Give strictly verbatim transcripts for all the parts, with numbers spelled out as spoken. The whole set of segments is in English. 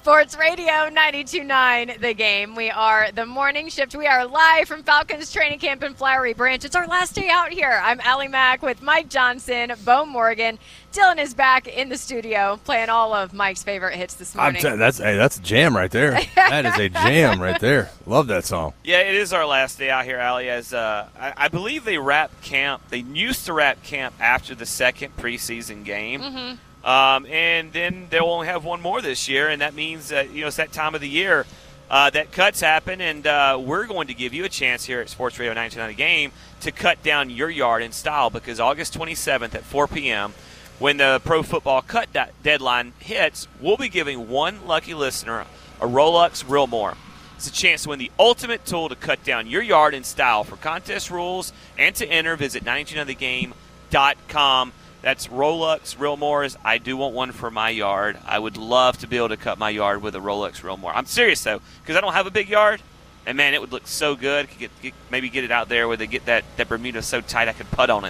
Sports Radio ninety-two point nine The Game. We are the morning shift. We are live from Falcons training camp in Flowery Branch. It's our last day out here. I'm Allie Mack with Mike Johnson, Bo Morgan. Dylan is back in the studio playing all of Mike's favorite hits this morning. I'm t- that's hey, that's a jam right there. That is a jam right there. Love that song. Yeah, it is our last day out here, Allie. As uh, I, I believe they wrap camp. They used to wrap camp after the second preseason game. Mm-hmm. Um, and then they'll only have one more this year, and that means that, you know, it's that time of the year uh, that cuts happen, and uh, we're going to give you a chance here at Sports Radio ninety-two point nine The Game to cut down your yard in style, because August twenty-seventh at four p.m., when the Pro Football Cut de- deadline hits, we'll be giving one lucky listener a Rolex Realmore. It's a chance to win the ultimate tool to cut down your yard in style. For contest rules and to enter, visit ninety-two point nine the game dot com. That's Rolex Realmores. I do want one for my yard. I would love to be able to cut my yard with a Rolex Realmore. I'm serious, though, because I don't have a big yard. And, man, it would look so good. Could get, get, maybe get it out there where they get that, that Bermuda so tight I could putt on it.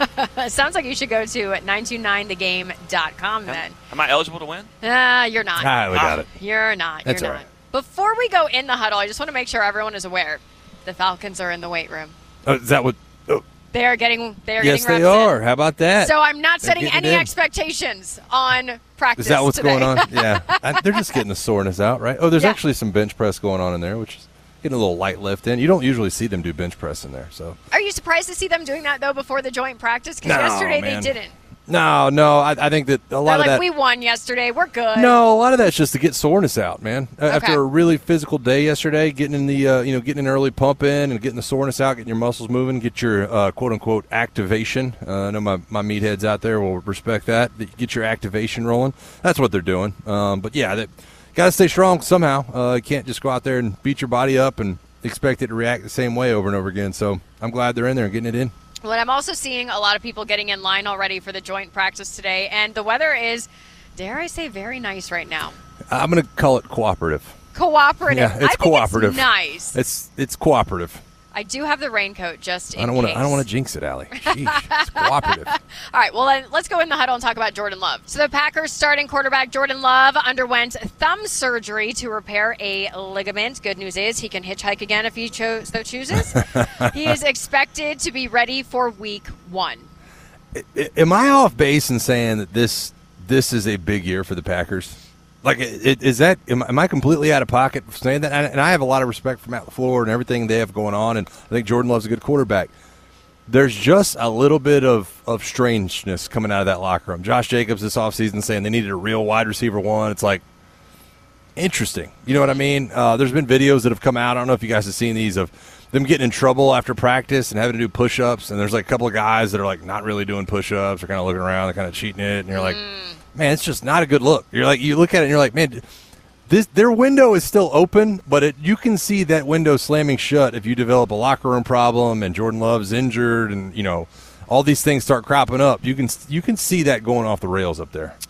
It sounds like you should go to nine two nine the game dot com then. Am I eligible to win? Uh, you're not. Ah, we got it. You're not. That's you're all not. right. Before we go in the huddle, I just want to make sure everyone is aware the Falcons are in the weight room. Oh, is that what? Oh, They are getting they are yes, getting they reps are. in. How about that? So I'm not They're setting getting any it in. expectations on practice Is that what's today. going on? Yeah. I, they're just getting the soreness out, right? Oh, there's Yeah. actually some bench press going on in there, which is getting a little light lift in. You don't usually see them do bench press in there. So. Are you surprised to see them doing that, though, before the joint practice? Because No, yesterday man. they didn't. No, no. I, I think that a lot They're of like, that. we won yesterday. We're good. No, a lot of that's just to get soreness out, man. Uh, Okay. After a really physical day yesterday, getting in the uh, you know getting an early pump in and getting the soreness out, getting your muscles moving, get your uh, quote unquote activation. Uh, I know my my meatheads out there will respect that. That you get your activation rolling. That's what they're doing. Um, but yeah, that got to stay strong somehow. Uh, you can't just go out there and beat your body up and expect it to react the same way over and over again. So I'm glad they're in there and getting it in. But I'm also seeing a lot of people getting in line already for the joint practice today, and the weather is, dare I say, very nice right now. I'm going to call it cooperative. Cooperative. Yeah, it's I think cooperative. It's nice. It's it's cooperative. I do have the raincoat just in I don't want to. case. I don't want to jinx it, Allie. Sheesh, it's cooperative. All right, well, then let's go in the huddle and talk about Jordan Love. So the Packers starting quarterback Jordan Love underwent thumb surgery to repair a ligament. Good news is he can hitchhike again if he cho- so chooses. He is expected to be ready for week one. I- I- Am I off base in saying that this this is a big year for the Packers? Like, it, is that am, am I completely out of pocket for saying that? And, and I have a lot of respect for Matt LaFleur and everything they have going on, and I think Jordan Love's a good quarterback. There's just a little bit of, of strangeness coming out of that locker room. Josh Jacobs this offseason saying they needed a real wide receiver one. It's like, interesting. You know what I mean? Uh, there's been videos that have come out. I don't know if you guys have seen these of them getting in trouble after practice and having to do push-ups, and there's like a couple of guys that are like not really doing push-ups. They're kind of looking around, they're kind of cheating it, and you're like, man, it's just not a good look. You're like, you look at it and you're like, man, this their window is still open, but it, you can see that window slamming shut if you develop a locker room problem and Jordan Love's injured, and you know all these things start cropping up. You can you can see that going off the rails up there.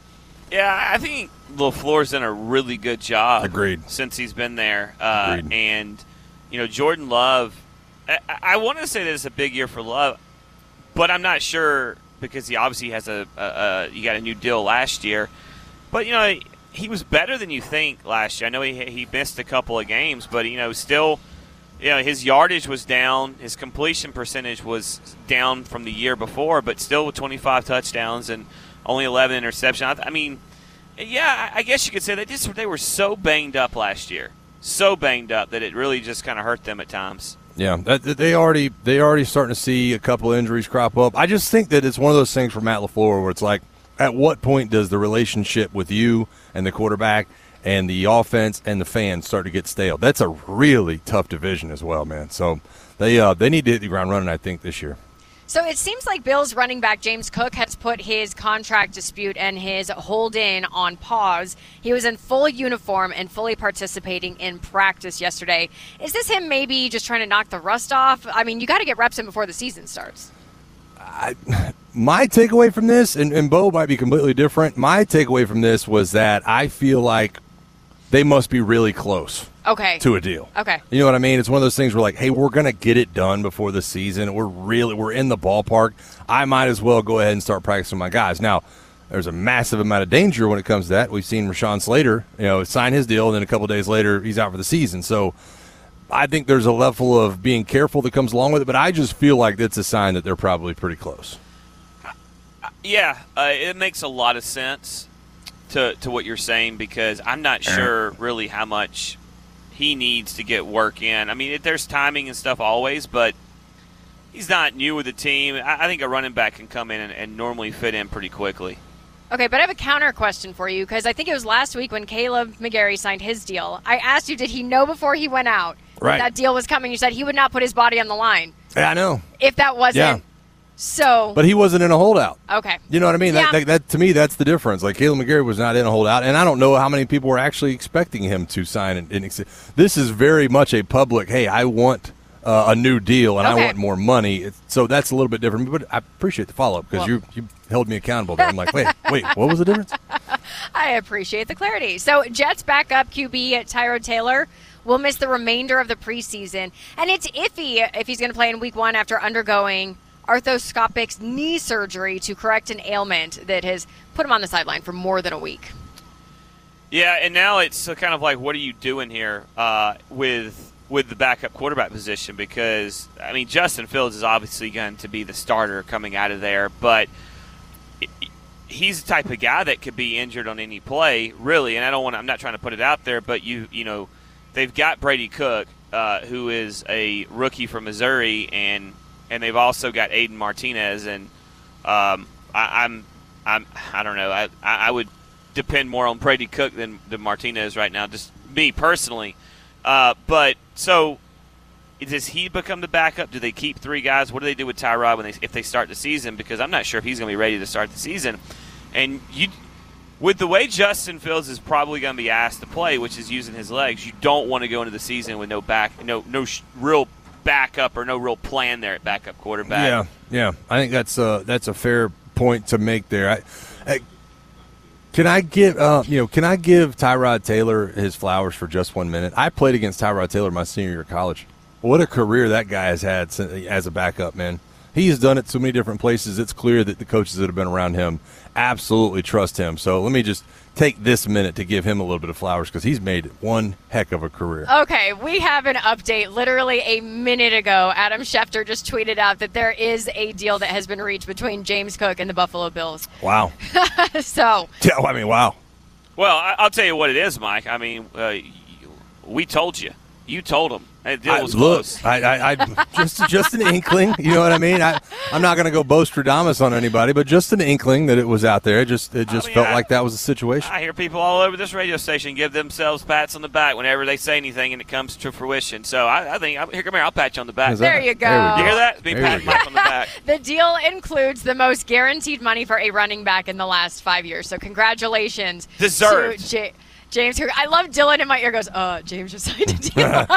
Yeah, I think LaFleur's done a really good job. Agreed. Since he's been there. Uh, Agreed. And, you know, Jordan Love, I, I want to say that it's a big year for Love, but I'm not sure because he obviously has a, a, a – you got a new deal last year. But, you know, he was better than you think last year. I know he he missed a couple of games, but, you know, still – you know, his yardage was down. His completion percentage was down from the year before, but still with twenty-five touchdowns and only eleven interceptions. I, I mean, yeah, I guess you could say they just they were so banged up last year, so banged up that it really just kind of hurt them at times. Yeah, that, that they already they already starting to see a couple of injuries crop up. I just think that it's one of those things for Matt LaFleur where it's like, at what point does the relationship with you and the quarterback and the offense and the fans start to get stale? That's a really tough division as well, man. So they uh, they need to hit the ground running, I think, this year. So it seems like Bills running back James Cook has put his contract dispute and his hold-in on pause. He was in full uniform and fully participating in practice yesterday. Is this him maybe just trying to knock the rust off? I mean, you got to get reps in before the season starts. I, my takeaway from this, and, and Bo might be completely different, my takeaway from this was that I feel like they must be really close. Okay. To a deal. Okay. You know what I mean? It's one of those things where, like, hey, we're going to get it done before the season. We're really, we're in the ballpark. I might as well go ahead and start practicing my guys. Now, there's a massive amount of danger when it comes to that. We've seen Rashawn Slater, you know, sign his deal, and then a couple of days later he's out for the season. So I think there's a level of being careful that comes along with it, but I just feel like that's a sign that they're probably pretty close. Yeah, uh, it makes a lot of sense to to what you're saying, because I'm not sure really how much he needs to get work in. I mean, it, there's timing and stuff always, but he's not new with the team. I, I think a running back can come in and, and normally fit in pretty quickly. Okay, but I have a counter question for you, because I think it was last week when Caleb McGarry signed his deal. I asked you, did he know before he went out right. that deal was coming? You said he would not put his body on the line. Yeah, I know. If that wasn't. Yeah. So. But he wasn't in a holdout. Okay. You know what I mean? Yeah. That, that, that to me, that's the difference. Like, Caleb McGarry was not in a holdout, and I don't know how many people were actually expecting him to sign. And, and this is very much a public, hey, I want uh, a new deal, and okay. I want more money. It's, so that's a little bit different. But I appreciate the follow-up, because well, you, you held me accountable there. I'm like, wait, wait, what was the difference? I appreciate the clarity. So Jets backup Q B Tyrod Taylor will miss the remainder of the preseason, and it's iffy if he's going to play in week one after undergoing arthroscopic knee surgery to correct an ailment that has put him on the sideline for more than a week. Yeah, and now it's kind of like, what are you doing here uh, with with the backup quarterback position? Because, I mean, Justin Fields is obviously going to be the starter coming out of there, but he's the type of guy that could be injured on any play, really. And I don't want I'm not trying to put it out there, but you you know, they've got Brady Cook, uh, who is a rookie from Missouri, and and they've also got Aiden Martinez, and um, I, I'm I'm I don't know. I I would depend more on Brady Cook than, than Martinez right now, just me personally. Uh, but so does he become the backup? Do they keep three guys? What do they do with Tyrod when they if they start the season? Because I'm not sure if he's going to be ready to start the season. And you, with the way Justin Fields is probably going to be asked to play, which is using his legs, you don't want to go into the season with no back, no no sh- real backup or no real plan there at backup quarterback. Yeah, yeah. I think that's a that's a fair point to make there. I, I, can I give uh, you know can I give Tyrod Taylor his flowers for just one minute? I played against Tyrod Taylor my senior year of college. What a career that guy has had as a backup, man. He's done it so many different places. It's clear that the coaches that have been around him absolutely trust him. So let me just take this minute to give him a little bit of flowers, because he's made one heck of a career. Okay, we have an update. Literally a minute ago, Adam Schefter just tweeted out that there is a deal that has been reached between James Cook and the Buffalo Bills. Wow. So. Yeah, I mean, wow. Well, I'll tell you what it is, Mike. I mean, uh, we told you. You told them. That deal was I, look, close. I, I, I just just an inkling. You know what I mean? I, I'm not going to go Bostradamus on anybody, but just an inkling that it was out there. It just it just I mean, felt I, like that was a situation. I hear people all over this radio station give themselves pats on the back whenever they say anything and it comes to fruition. So I, I think here, come here, I'll pat you on the back. There you go. There you hear that? Be patting Mike on the back. The deal includes the most guaranteed money for a running back in the last five years. So congratulations, deserved. To J- James, I love Dylan in my ear goes, uh, James just signed a deal.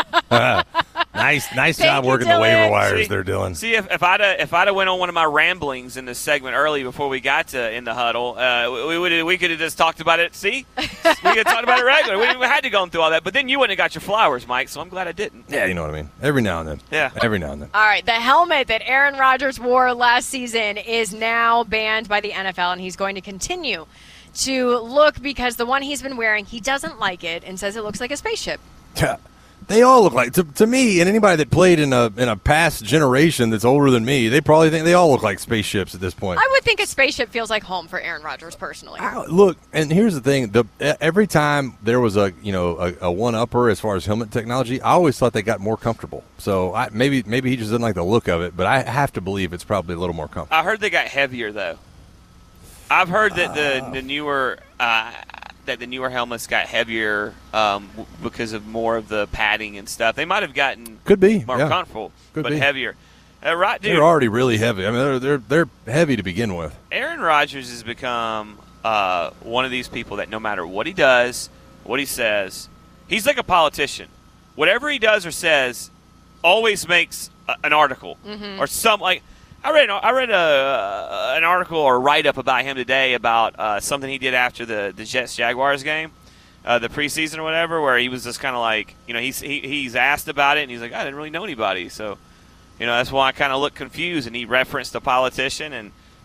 nice nice Thank job you, working Dylan. the waiver wires see, there, Dylan. See, if, if I'd have, if I'd have went on one of my ramblings in this segment early before we got to In the Huddle, uh, we would we could have just talked about it. See? We could have talked about it regular. We didn't had to go through all that. But then you wouldn't have got your flowers, Mike, so I'm glad I didn't. Yeah, you know what I mean. Every now and then. Yeah. Every now and then. All right, the helmet that Aaron Rodgers wore last season is now banned by the N F L, and he's going to continue to look, because the one he's been wearing, he doesn't like it and says it looks like a spaceship. They all look like, to, to me, and anybody that played in a in a past generation that's older than me, they probably think they all look like spaceships at this point. I would think a spaceship feels like home for Aaron Rodgers personally. I, look, and here's the thing: the every time there was a you know a, a one upper as far as helmet technology, I always thought they got more comfortable. So I, maybe maybe he just doesn't like the look of it, but I have to believe it's probably a little more comfortable. I heard they got heavier though. I've heard that the the newer uh, that the newer helmets got heavier um, w- because of more of the padding and stuff. They might have gotten could be more yeah. comfortable, could but be. heavier. Uh, right, dude. They're already really heavy. I mean, they're they're they're heavy to begin with. Aaron Rodgers has become uh, one of these people that no matter what he does, what he says, he's like a politician. Whatever he does or says, always makes a, an article mm-hmm. or some like. I read I read a, uh, an article or a write-up about him today about uh, something he did after the, the Jets-Jaguars game, uh, the preseason or whatever, where he was just kind of like, you know, he's he, he's asked about it, and he's like, I didn't really know anybody. So, you know, that's why I kind of look confused, and he referenced a politician, and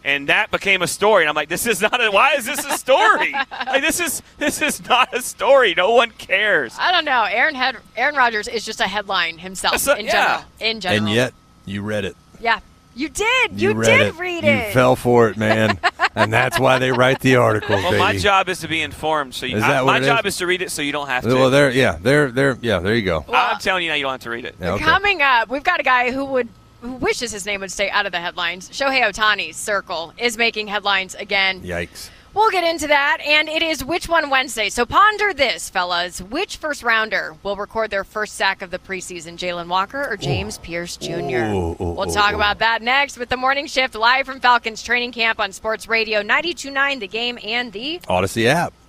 And that became a story. And I'm like, this is not a, why is this a story? Like, this is this is not a story. No one cares. I don't know. Aaron Head, Aaron Rodgers is just a headline himself A, in yeah. general. In general. And yet, you read it. Yeah. You did. You, You read did it. read You it. fell for it, man. And that's why they write the articles, Well, baby. my job is to be informed. So you, Is I, that what my it job is? is to read it so you don't have to. Well, there, yeah, there, there, yeah, there you go. I'm telling you now, you don't have to read it. Yeah, okay. Coming up, we've got a guy who would who wishes his name would stay out of the headlines. Shohei Ohtani's circle is making headlines again. Yikes. We'll get into that, and it is Which One Wednesday. So ponder this, fellas. Which first rounder will record their first sack of the preseason, Jalen Walker or James Ooh. Pierce Junior? Ooh, ooh, we'll ooh, talk ooh. about that next with the Morning Shift live from Falcons training camp on Sports Radio ninety-two point nine The Game and the Odyssey app.